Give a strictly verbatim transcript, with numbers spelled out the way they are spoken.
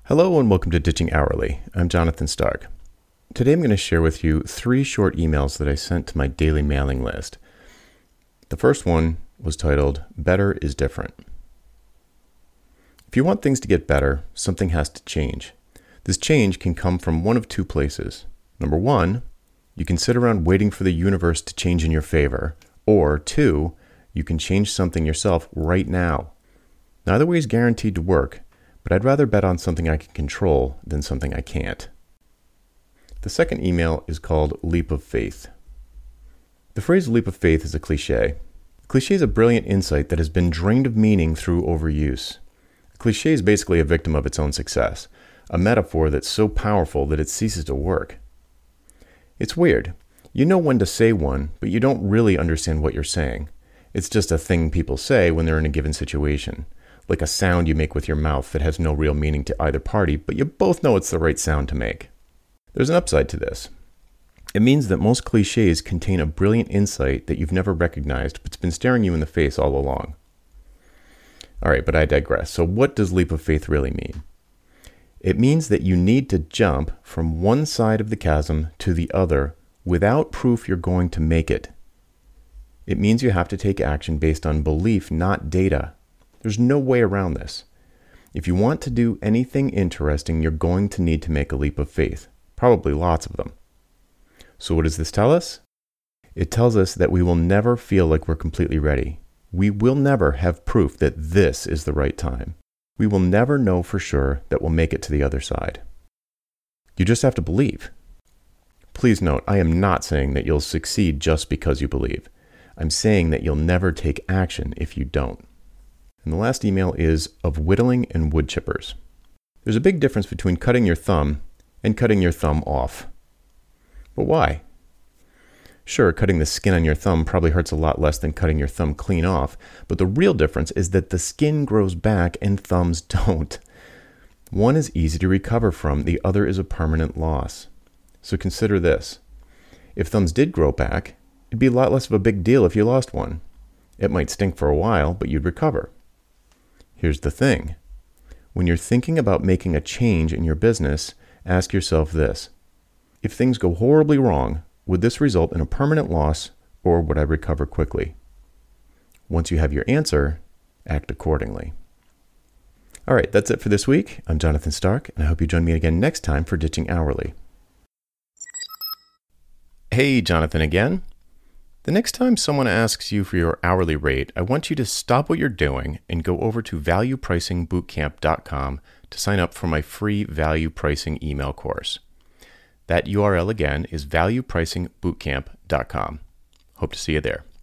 Hello and welcome to Ditching Hourly. I'm Jonathan Stark. Today I'm going to share with you three short emails that I sent to my daily mailing list. The first one was titled, Better is Different. If you want things to get better, something has to change. This change can come from one of two places. Number one, you can sit around waiting for the universe to change in your favor. Or two, you can change something yourself right now. Neither way is guaranteed to work, but I'd rather bet on something I can control than something I can't. The second email is called Leap of Faith. The phrase leap of faith is a cliche. A cliche is a brilliant insight that has been drained of meaning through overuse. A cliche is basically a victim of its own success, a metaphor that's so powerful that it ceases to work. It's weird. You know when to say one, but you don't really understand what you're saying. It's just a thing people say when they're in a given situation. Like a sound you make with your mouth that has no real meaning to either party, but you both know it's the right sound to make. There's an upside to this. It means that most cliches contain a brilliant insight that you've never recognized, but's been staring you in the face all along. All right, but I digress. So what does leap of faith really mean? It means that you need to jump from one side of the chasm to the other without proof you're going to make it. It means you have to take action based on belief, not data. There's no way around this. If you want to do anything interesting, you're going to need to make a leap of faith. Probably lots of them. So what does this tell us? It tells us that we will never feel like we're completely ready. We will never have proof that this is the right time. We will never know for sure that we'll make it to the other side. You just have to believe. Please note, I am not saying that you'll succeed just because you believe. I'm saying that you'll never take action if you don't. And the last email is of whittling and wood chippers. There's a big difference between cutting your thumb and cutting your thumb off. But why? Sure, cutting the skin on your thumb probably hurts a lot less than cutting your thumb clean off, but the real difference is that the skin grows back and thumbs don't. One is easy to recover from, the other is a permanent loss. So consider this. If thumbs did grow back, it'd be a lot less of a big deal if you lost one. It might stink for a while, but you'd recover. Here's the thing. When you're thinking about making a change in your business, ask yourself this. If things go horribly wrong, would this result in a permanent loss, or would I recover quickly? Once you have your answer, act accordingly. All right, that's it for this week. I'm Jonathan Stark, and I hope you join me again next time for Ditching Hourly. Hey, Jonathan again. The next time someone asks you for your hourly rate, I want you to stop what you're doing and go over to value pricing bootcamp dot com to sign up for my free value pricing email course. That U R L again is value pricing bootcamp dot com. Hope to see you there.